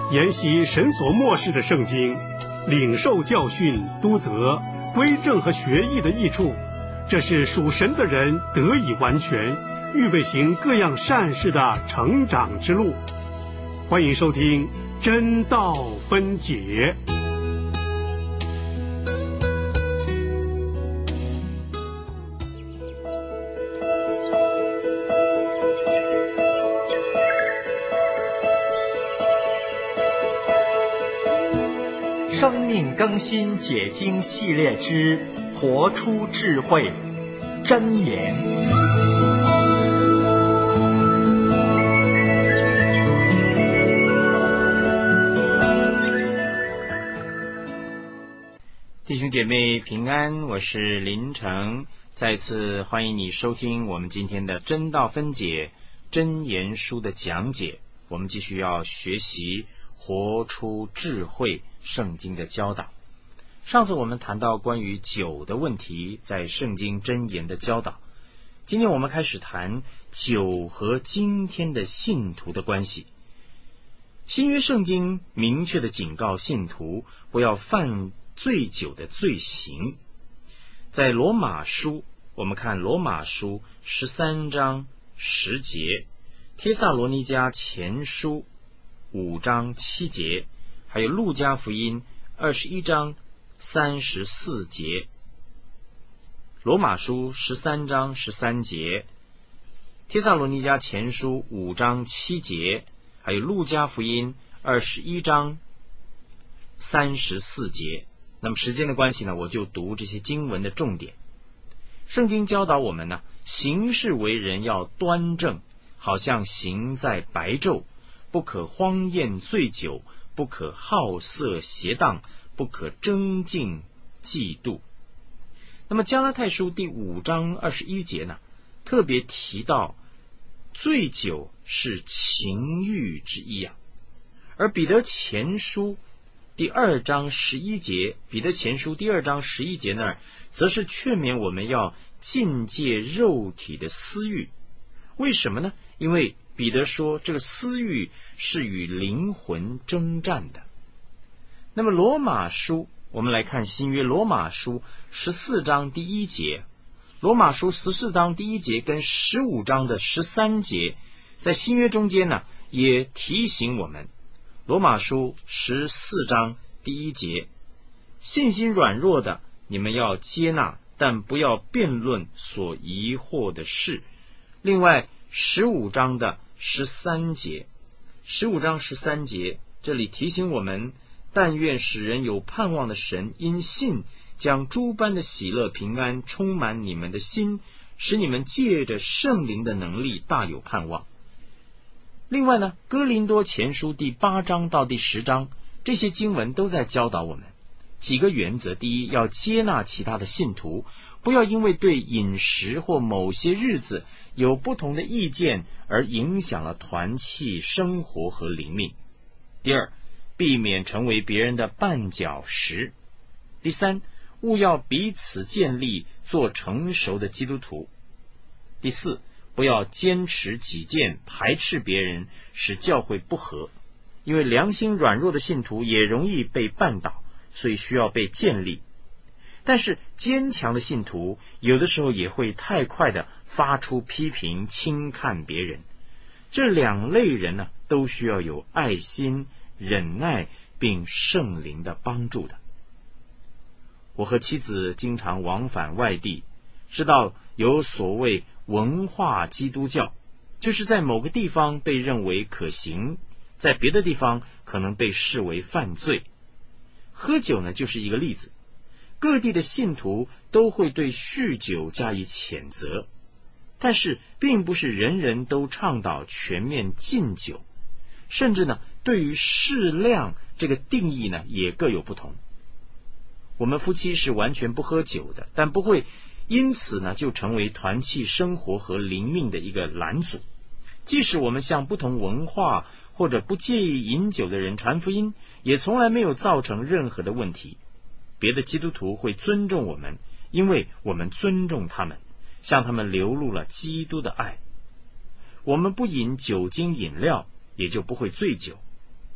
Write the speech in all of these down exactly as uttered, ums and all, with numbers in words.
研习神所默示的圣经，领受教训、督责、归正和学艺的益处，这是属神的人得以完全，预备行各样善事的成长之路。欢迎收听真道分解。 生命更新解经系列之活出智慧真言。 弟兄姐妹平安，我是林成，再次欢迎你收听我们今天的真道分解真言书的讲解。我们继续要学习活出智慧圣经的教导。上次我们谈到关于酒的问题，在圣经箴言的教导。今天我们开始谈酒和今天的信徒的关系。新约圣经明确的警告信徒不要犯醉酒的罪行。在罗马书，我们看罗马书十三章十节，帖撒罗尼迦前书五章七节，还有路加福音二十一章三十四节。罗马书十三章十三节，帖撒罗尼迦前书五章七节，还有路加福音二十一章三十四节。那么时间的关系呢，我就读这些经文的重点。圣经教导我们呢，行事为人要端正，好像行在白昼，不可荒宴醉酒，不可好色邪荡，不可争竞嫉妒。那么加拉太书第五章二十一节呢，特别提到醉酒是情欲之一啊。而彼得前书第二章十一节，彼得前书第二章十一节那儿，则是劝勉我们要禁戒肉体的私欲。为什么呢？因为彼得说这个私欲是与灵魂征战的。那么罗马书，我们来看新约罗马书十四章第一节，罗马书十四章第一节跟十五章的十三节，在新约中间呢，也提醒我们。罗马书十四章第一节，信心软弱的你们要接纳，但不要辩论所疑惑的事。另外十五章的十三节，十五章十三节，这里提醒我们，但愿使人有盼望的神因信将诸般的喜乐平安充满你们的心，使你们借着圣灵的能力大有盼望。另外呢，哥林多前书第八章到第十章，这些经文都在教导我们几个原则。第一，要接纳其他的信徒，不要因为对饮食或某些日子有不同的意见而影响了团契生活和灵命。第二，避免成为别人的绊脚石。第三，务要彼此建立，做成熟的基督徒。第四，不要坚持己见，排斥别人，使教会不和。因为良心软弱的信徒也容易被绊倒，所以需要被建立。但是坚强的信徒有的时候也会太快地发出批评，轻看别人。这两类人呢，都需要有爱心、忍耐并圣灵的帮助的。我和妻子经常往返外地，知道有所谓文化基督教，就是在某个地方被认为可行，在别的地方可能被视为犯罪。喝酒呢，就是一个例子。各地的信徒都会对酗酒加以谴责，但是并不是人人都倡导全面禁酒，甚至呢，对于适量这个定义呢，也各有不同。我们夫妻是完全不喝酒的，但不会因此呢，就成为团契生活和灵命的一个拦阻。即使我们向不同文化或者不介意饮酒的人传福音，也从来没有造成任何的问题。别的基督徒会尊重我们，因为我们尊重他们，向他们流露了基督的爱。我们不饮酒精饮料，也就不会醉酒。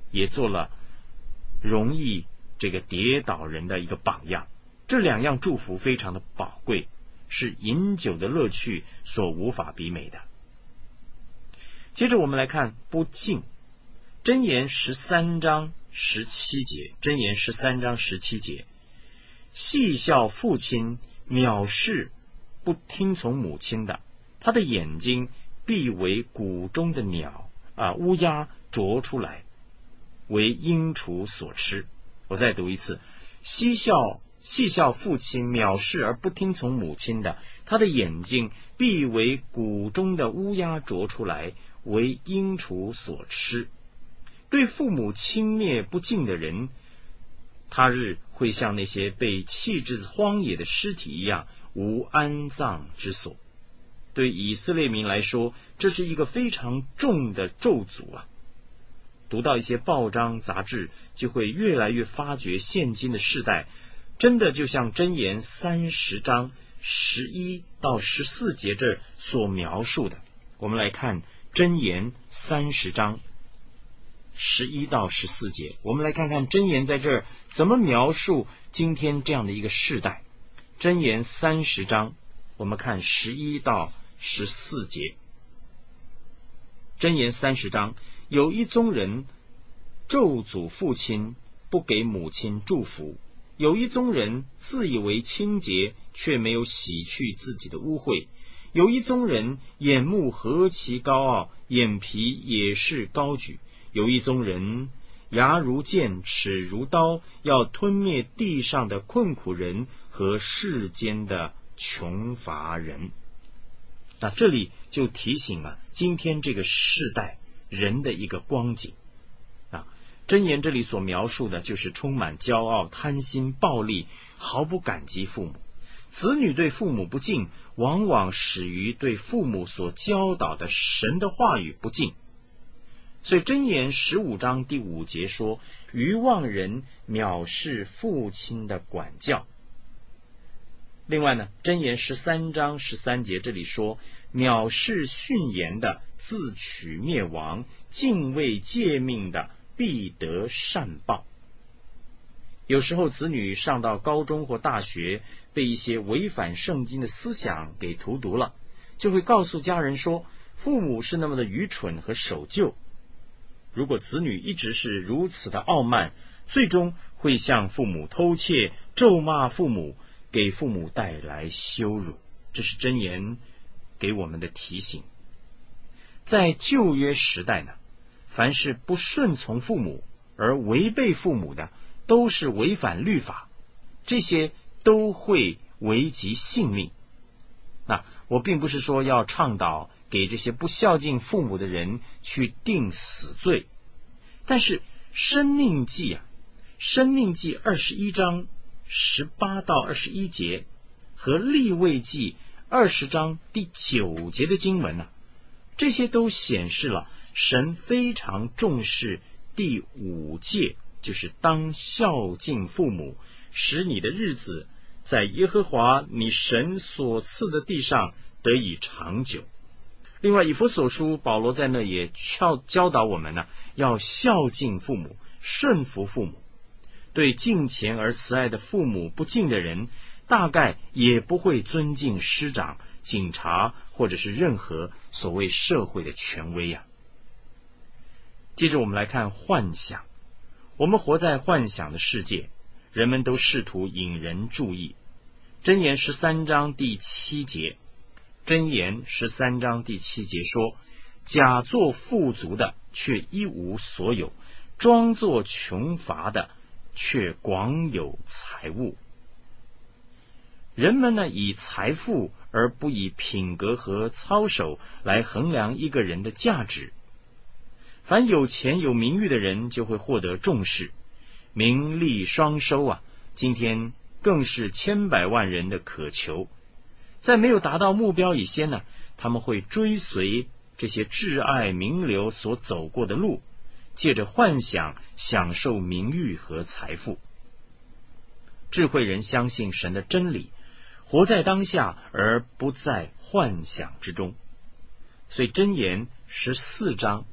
也做了容易这个跌倒人的一个榜样。这两样祝福非常的宝贵，是饮酒的乐趣所无法比美的。接着我们来看不敬，箴言十三章十七节，箴言十三章十七节，戏笑父亲，藐视不听从母亲的，他的眼睛必为谷中的鸟啊乌鸦啄出来，为鹰雏所吃。我再读一次，嬉笑戏笑父亲，藐视而不听从母亲的，他的眼睛必为谷中的乌鸦啄出来，为鹰雏所吃。对父母轻蔑不敬的人，他日会像那些被弃置荒野的尸体一样，无安葬之所。对以色列民来说，这是一个非常重的咒诅啊！读到一些报章杂志，就会越来越发觉现今的世代真的就像箴言三十章十一到十四节这儿所描述的。我们来看箴言三十章十一到十四节，我们来看看箴言在这儿怎么描述今天这样的一个世代。箴言三十章，我们看十一到十四节。箴言三十章，有一宗人咒诅父亲，不给母亲祝福；有一宗人自以为清洁，却没有洗去自己的污秽；有一宗人眼目何其高傲，眼皮也是高举；有一宗人牙如剑，齿如刀，要吞灭地上的困苦人和世间的穷乏人。那这里就提醒了今天这个世代人的一个光景啊。箴言这里所描述的就是充满骄傲、贪心、暴力，毫不感激父母。子女对父母不敬，往往始于对父母所教导的神的话语不敬。所以箴言十五章第五节说，愚妄人藐视父亲的管教。另外呢，箴言十三章十三节这里说，藐视训言的自取灭亡，敬畏诫命的必得善报。有时候子女上到高中或大学，被一些违反圣经的思想给荼毒了，就会告诉家人说，父母是那么的愚蠢和守旧。如果子女一直是如此的傲慢，最终会向父母偷窃，咒骂父母，给父母带来羞辱。这是箴言给我们的提醒。在旧约时代呢，凡是不顺从父母而违背父母的，都是违反律法，这些都会危及性命。那我并不是说要倡导给这些不孝敬父母的人去定死罪，但是申命记啊，申命记二十一章十八到二十一节和利未记二十章第九节的经文啊，这些都显示了神非常重视第五诫，就是当孝敬父母，使你的日子在耶和华你神所赐的地上得以长久。另外以弗所书保罗在那也教教导我们呢，要孝敬父母，顺服父母。对敬虔而慈爱的父母不敬的人，大概也不会尊敬师长、警察或者是任何所谓社会的权威啊。接着我们来看幻想。我们活在幻想的世界，人们都试图引人注意。箴言十三章第七节，箴言十三章第七节说，假作富足的却一无所有，装作穷乏的却广有财物。人们呢，以财富而不以品格和操守来衡量一个人的价值。凡有钱有名誉的人就会获得重视，名利双收啊，今天更是千百万人的渴求。在没有达到目标以前呢，他们会追随这些挚爱名流所走过的路，借着幻想享受名誉和财富。智慧人相信神的真理，活在当下而不在幻想之中。所以箴言十四章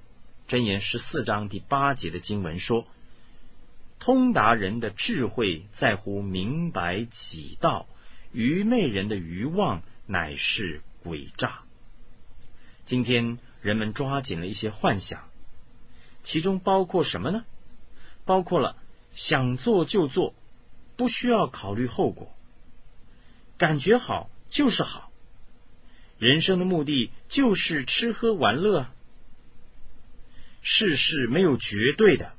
箴言十四章第八节的经文说，通达人的智慧在乎明白己道，愚昧人的愚妄乃是诡诈。今天人们抓紧了一些幻想，其中包括什么呢？包括了想做就做，不需要考虑后果，感觉好就是好，人生的目的就是吃喝玩乐，世事没有绝对的，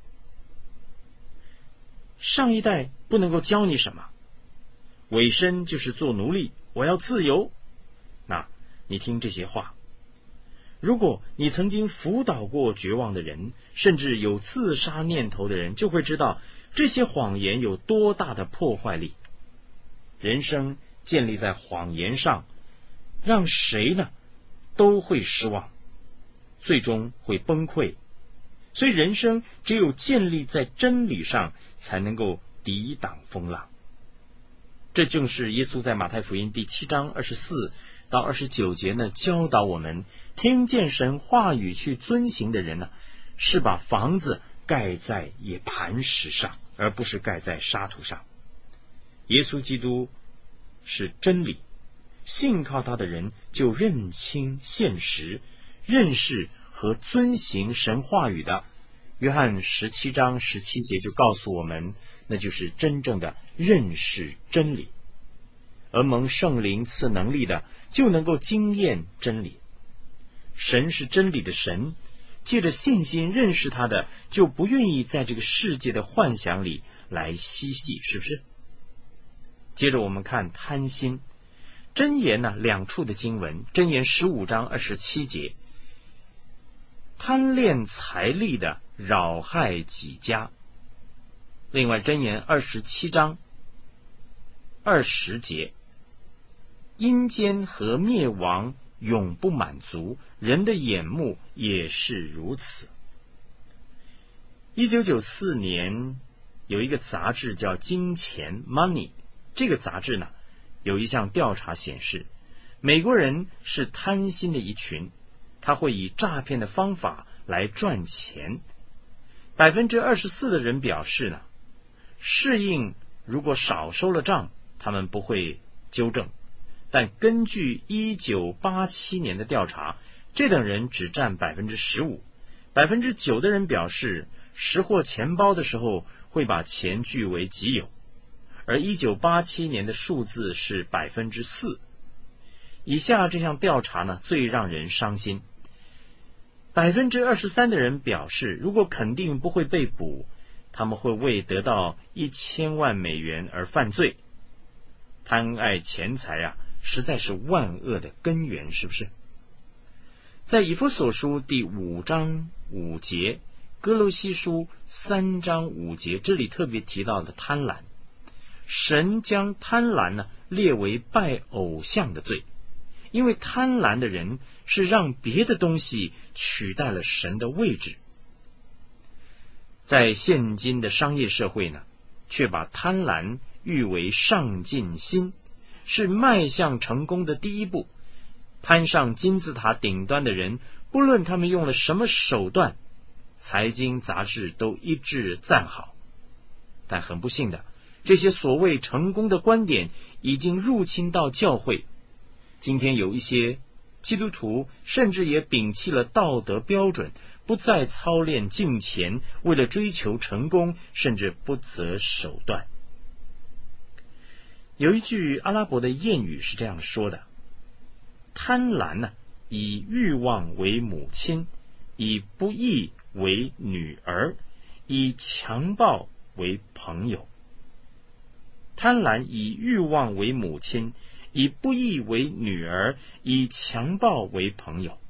上一代不能够教你什么，委身就是做奴隶，我要自由。那你听这些话，如果你曾经辅导过绝望的人，甚至有自杀念头的人，就会知道这些谎言有多大的破坏力。人生建立在谎言上，让谁呢都会失望，最终会崩溃。所以人生只有建立在真理上，才能够抵挡风浪。这正是耶稣在马太福音第七章二十四到二十九节呢，教导我们，听见神话语去遵行的人呢，是把房子盖在野磐石上，而不是盖在沙土上。耶稣基督是真理，信靠他的人就认清现实，认识和遵行神话语的。约翰十七章十七节就告诉我们，那就是真正的认识真理。而蒙圣灵赐能力的，就能够经验真理。神是真理的神，借着信心认识他的，就不愿意在这个世界的幻想里来嬉戏，是不是？接着我们看贪心。箴言呢，两处的经文，箴言十五章二十七节，贪恋财力的扰害己家。另外箴言二十七章二十节，阴间和灭亡永不满足，人的眼目也是如此。一九九四年有一个杂志叫金钱 Money， 这个杂志呢有一项调查显示，美国人是贪心的一群，他会以诈骗的方法来赚钱。百分之二十四的人表示呢，适应如果少收了账，他们不会纠正。但根据一九八七年的调查，这等人只占百分之十五，百分之九的人表示拾获钱包的时候会把钱据为己有，而一九八七年的数字是百分之四。以下这项调查呢，最让人伤心。百分之二十三的人表示，如果肯定不会被捕，他们会为得到一千万美元而犯罪。贪爱钱财啊，实在是万恶的根源，是不是？在以弗所书第五章五节，哥罗西书三章五节，这里特别提到的贪婪，神将贪婪呢列为拜偶像的罪，因为贪婪的人是让别的东西取代了神的位置。在现今的商业社会呢，却把贪婪誉为上进心，是迈向成功的第一步。攀上金字塔顶端的人，不论他们用了什么手段，财经杂志都一致赞好。但很不幸的，这些所谓成功的观点已经入侵到教会。今天有一些基督徒甚至也摒弃了道德标准，不再操练敬虔，为了追求成功，甚至不择手段。有一句阿拉伯的谚语是这样说的：贪婪呢、啊，以欲望为母亲，以不义为女儿，以强暴为朋友。贪婪以欲望为母亲，以不义为女儿，以强暴为朋友。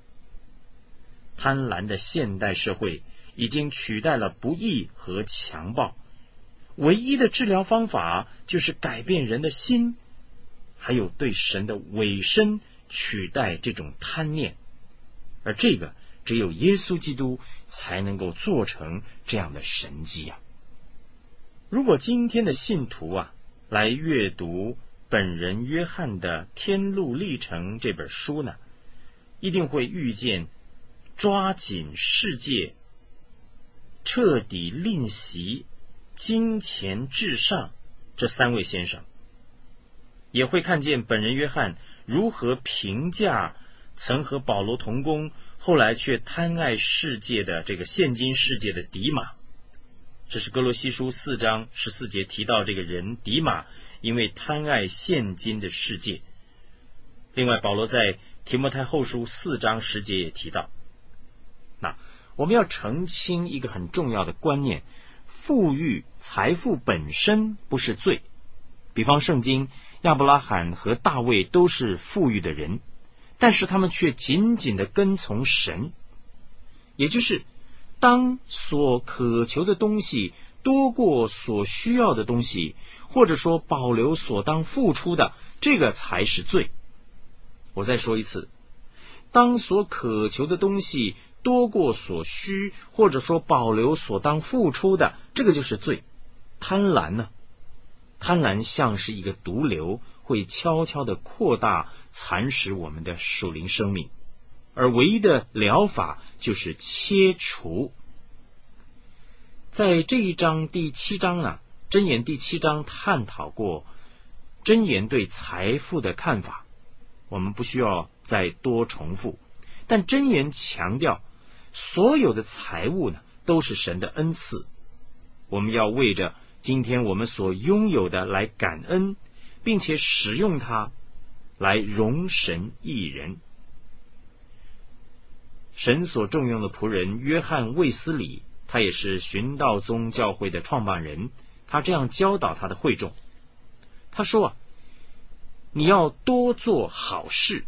贪婪的现代社会已经取代了不义和强暴，唯一的治疗方法就是改变人的心，还有对神的委身，取代这种贪念。而这个只有耶稣基督才能够做成这样的神迹啊！如果今天的信徒啊来阅读本人约翰的《天路历程》这本书呢，一定会遇见抓紧世界，彻底吝惜金钱至上这三位先生，也会看见本人约翰如何评价曾和保罗同工，后来却贪爱世界的这个现今世界的迪马。这是哥罗西书四章十四节提到这个人迪马，因为贪爱现今的世界。另外保罗在提摩太后书四章十节也提到。那我们要澄清一个很重要的观念，富裕财富本身不是罪。比方圣经亚伯拉罕和大卫都是富裕的人，但是他们却紧紧地跟从神，也就是当所渴求的东西多过所需要的东西，或者说保留所当付出的，这个才是罪。我再说一次，当所渴求的东西多过所需，或者说保留所当付出的，这个就是罪。贪婪呢？贪婪像是一个毒瘤，会悄悄地扩大蚕食我们的属灵生命，而唯一的疗法就是切除。在这一章第七章啊，箴言第七章探讨过箴言对财富的看法，我们不需要再多重复。但箴言强调，所有的财物呢，都是神的恩赐，我们要为着今天我们所拥有的来感恩，并且使用它来荣神益人。神所重用的仆人约翰卫斯理，他也是寻道宗教会的创办人，他这样教导他的会众。他说啊，你要多做好事，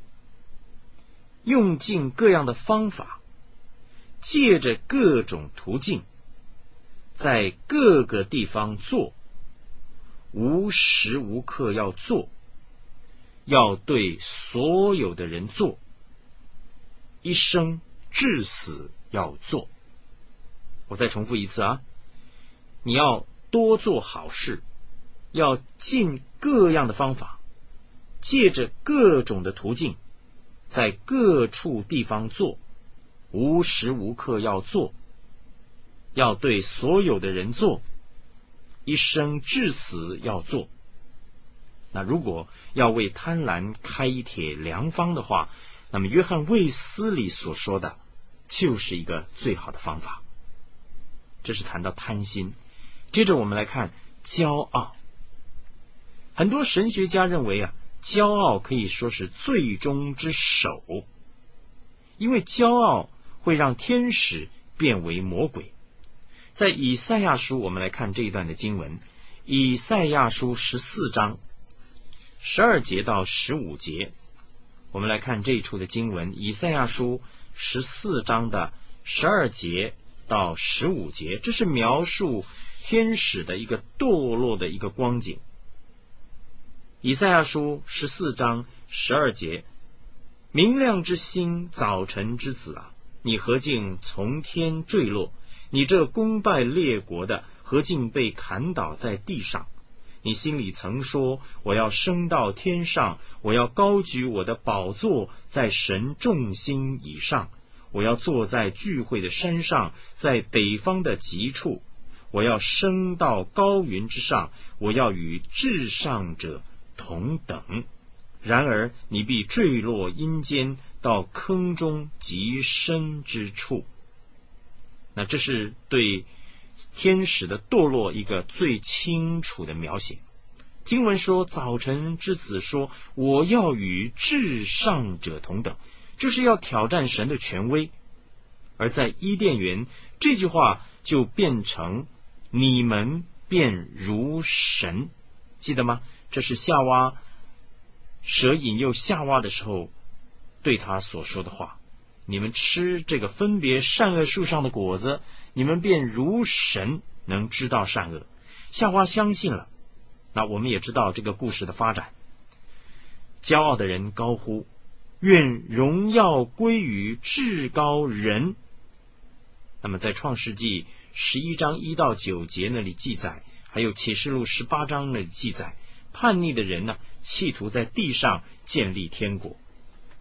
用尽各样的方法，借着各种途径，在各个地方做，无时无刻要做，要对所有的人做，一生至死要做。我再重复一次啊，你要多做好事，要尽各样的方法，借着各种的途径，在各处地方做，无时无刻要做，要对所有的人做，一生至死要做。那如果要为贪婪开一帖良方的话，那么约翰卫斯理所说的就是一个最好的方法。这是谈到贪心。接着我们来看骄傲。很多神学家认为啊，骄傲可以说是罪中之首，因为骄傲会让天使变为魔鬼。在以赛亚书，我们来看这一段的经文，以赛亚书十四章十二节到十五节，我们来看这一处的经文，以赛亚书十四章的十二节到十五节，这是描述天使的一个堕落的一个光景。以赛亚书十四章十二节，明亮之星，早晨之子啊，你何竟从天坠落？你这攻败列国的，何竟被砍倒在地上？你心里曾说，我要升到天上，我要高举我的宝座在神众星以上，我要坐在聚会的山上，在北方的极处，我要升到高云之上，我要与至上者同等。然而你必坠落阴间，到坑中极深之处。那这是对天使的堕落一个最清楚的描写。经文说，早晨之子说，我要与至上者同等，就是要挑战神的权威。而在伊甸园，这句话就变成你们便如神，记得吗？这是夏娃，蛇引诱夏娃的时候对他所说的话，你们吃这个分别善恶树上的果子，你们便如神，能知道善恶。夏娃相信了。那我们也知道这个故事的发展。骄傲的人高呼，愿荣耀归于至高人。那么在创世纪十一章一到九节那里记载，还有启示录十八章那里记载，叛逆的人呢，企图在地上建立天国。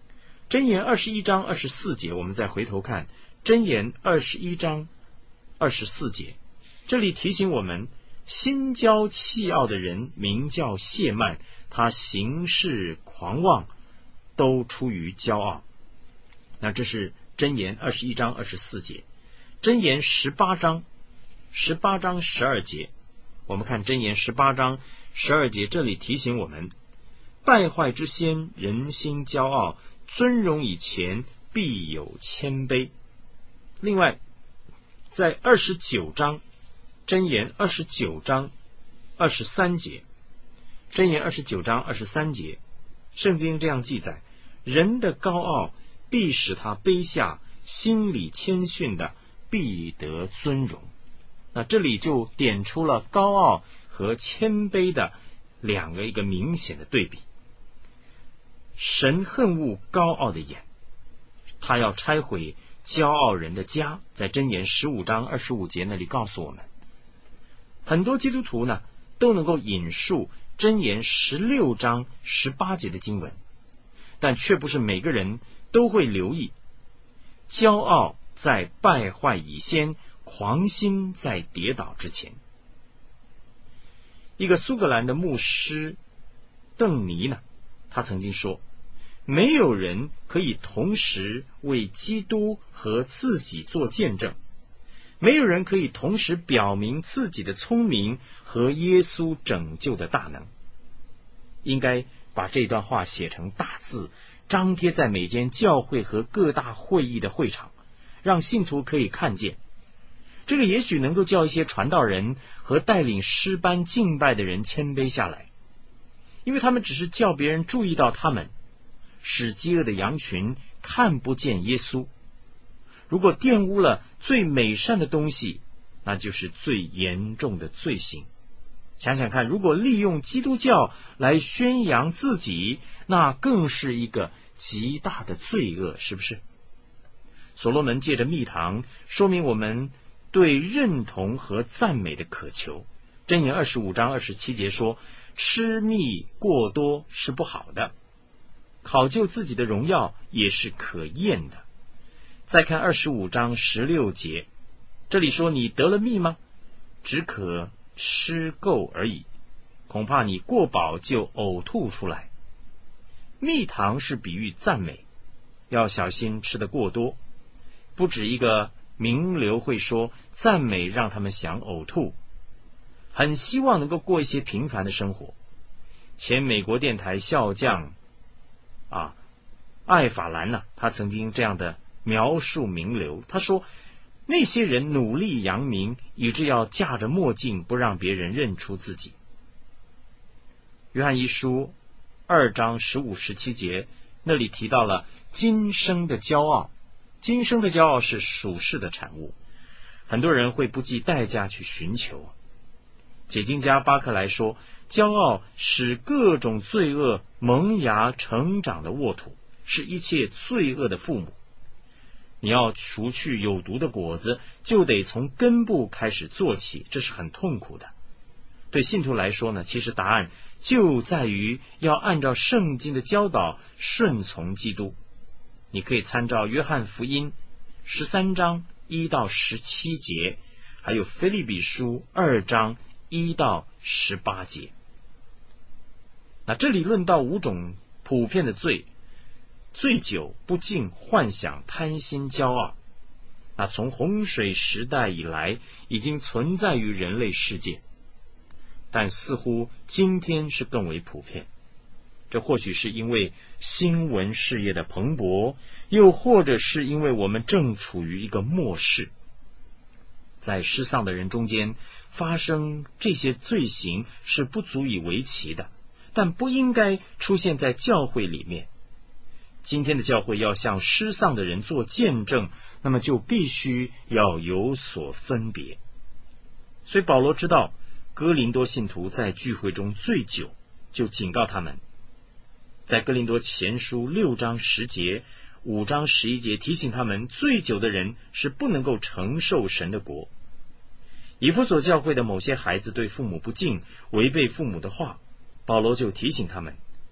箴言二十一章二十四节，我们再回头看箴言二十一章二十四节，这里提醒我们，心骄气傲的人名叫谢曼，他行事狂妄，都出于骄傲。那这是箴言二十一章二十四节。箴言十八章十八章十二节，我们看箴言十八章十二节，这里提醒我们，败坏之先人心骄傲，尊荣以前必有谦卑。另外在二十九章箴言二十九章二十三节，箴言二十九章二十三节，圣经这样记载，人的高傲必使他卑下，心里谦逊的必得尊荣。那这里就点出了高傲和谦卑的两个一个明显的对比。神恨恶高傲的眼，他要拆毁骄傲人的家，在箴言十五章二十五节那里告诉我们。很多基督徒呢都能够引述箴言十六章十八节的经文，但却不是每个人都会留意，骄傲在败坏以先，狂心在跌倒之前。一个苏格兰的牧师邓尼呢，他曾经说，没有人可以同时为基督和自己做见证，没有人可以同时表明自己的聪明和耶稣拯救的大能。应该把这段话写成大字，张贴在每间教会和各大会议的会场，让信徒可以看见。这个也许能够叫一些传道人和带领诗班敬拜的人谦卑下来，因为他们只是叫别人注意到他们，使饥饿的羊群看不见耶稣。如果玷污了最美善的东西，那就是最严重的罪行。想想看，如果利用基督教来宣扬自己，那更是一个极大的罪恶，是不是？所罗门借着蜜糖说明我们对认同和赞美的渴求。箴言二十五章二十七节说，吃蜜过多是不好的，考究自己的荣耀也是可厌的。再看二十五章十六节，这里说，你得了蜜吗？只可吃够而已，恐怕你过饱就呕吐出来。蜜糖是比喻赞美，要小心吃得过多。不止一个名流会说，赞美让他们想呕吐，很希望能够过一些平凡的生活。前美国电台笑匠啊，艾法兰呢、啊，他曾经这样的描述名流，他说，那些人努力扬名，以致要架着墨镜，不让别人认出自己。约翰一书二章十五十七节，那里提到了今生的骄傲。今生的骄傲是属世的产物，很多人会不计代价去寻求。解经家巴克莱说，骄傲使各种罪恶萌芽成长的沃土，是一切罪恶的父母。你要除去有毒的果子，就得从根部开始做起，这是很痛苦的。对信徒来说呢，其实答案就在于要按照圣经的教导顺从基督。你可以参照约翰福音十三章一到十七节，还有腓立比书二章一到十八节。那这里论到五种普遍的罪，醉酒、不敬、幻想、贪心、骄傲，那从洪水时代以来已经存在于人类世界，但似乎今天是更为普遍。这或许是因为新闻事业的蓬勃，又或者是因为我们正处于一个末世。在失丧的人中间发生这些罪行是不足以为奇的，但不应该出现在教会里面。今天的教会要向失丧的人做见证，那么就必须要有所分别。所以保罗知道哥林多信徒在聚会中醉酒，就警告他们。在哥林多前书六章十节、五章十一节提醒他们，醉酒的人是不能够承受神的国。以弗所教会的某些孩子对父母不敬，违背父母的话，保罗就提醒他们，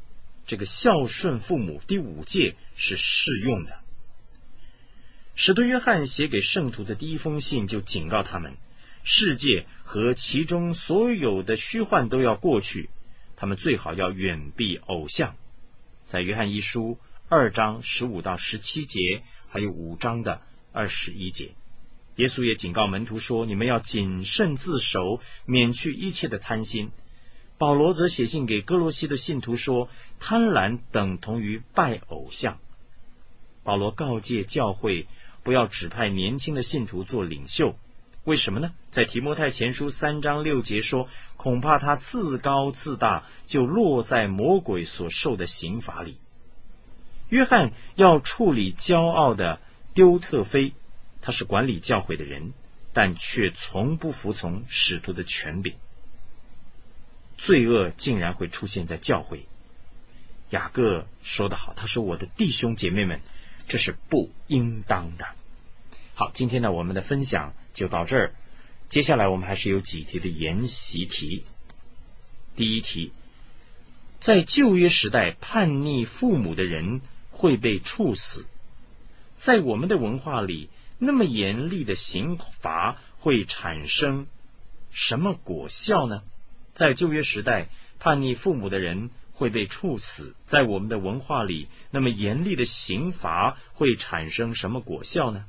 这个孝顺父母第五诫是适用的。使徒约翰写给圣徒的第一封信就警告他们，世界和其中所有的虚幻都要过去，他们最好要远避偶像。在约翰一书二章十五到十七节，还有五章的二十一节，耶稣也警告门徒说，你们要谨慎自守，免去一切的贪心。保罗则写信给哥罗西的信徒说，贪婪等同于拜偶像。保罗告诫教会不要指派年轻的信徒做领袖，为什么呢？在提摩太前书三章六节说，恐怕他自高自大，就落在魔鬼所受的刑罚里。约翰要处理骄傲的丢特腓，他是管理教会的人，但却从不服从使徒的权柄。罪恶竟然会出现在教会。雅各说得好，他说，我的弟兄姐妹们，这是不应当的。好，今天呢，我们的分享就到这儿。接下来我们还是有几题的研习题。第一题，在旧约时代，叛逆父母的人会被处死。在我们的文化里，那么严厉的刑罚会产生什么果效呢？在旧约时代，叛逆父母的人会被处死。在我们的文化里，那么严厉的刑罚会产生什么果效呢？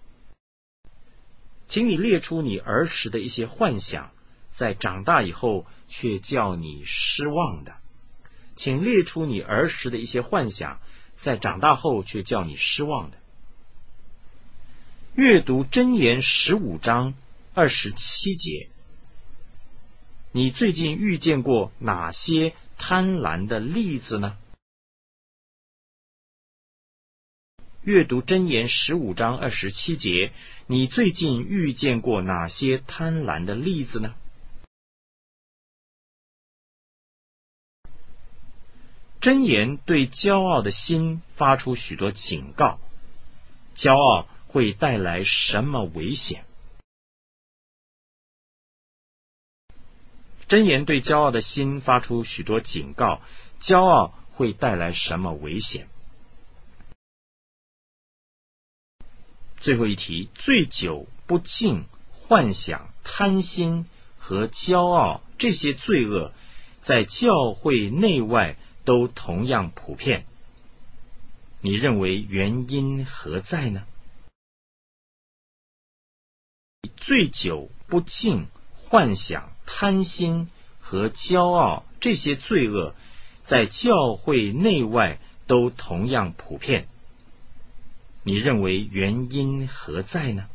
请你列出你儿时的一些幻想，在长大以后却叫你失望的。请列出你儿时的一些幻想，在长大后却叫你失望的。阅读箴言十五章二十七节，你最近遇见过哪些贪婪的例子呢？阅读箴言十五章二十七节，你最近遇见过哪些贪婪的例子呢？箴言对骄傲的心发出许多警告，骄傲会带来什么危险？箴言对骄傲的心发出许多警告，骄傲会带来什么危险？最后一题，醉酒、不敬、幻想、贪心和骄傲这些罪恶，在教会内外都同样普遍。你认为原因何在呢？醉酒、不敬、幻想、贪心和骄傲这些罪恶，在教会内外都同样普遍。你认为原因何在呢？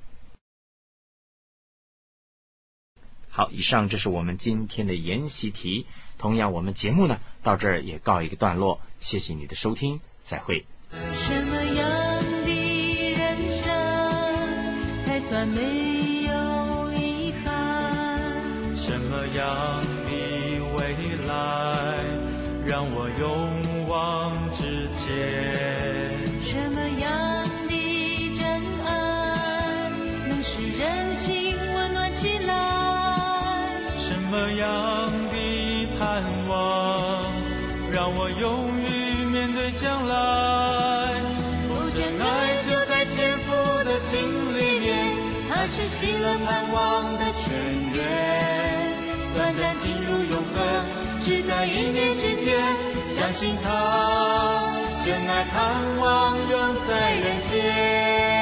好，以上这是我们今天的研习题。同样，我们节目呢到这儿也告一个段落。谢谢你的收听，再会。 什么样的人生才算没有遗憾？ 什么样的未来让我勇往直前？ 什么样的真爱能使人心温暖起来？ 什么样的盼望让我勇于面对将来？ 不真爱就在天父的心里面，它是喜乐盼望的泉源，短暂进入永恒，只在一念之间，相信他真爱盼望永在人间。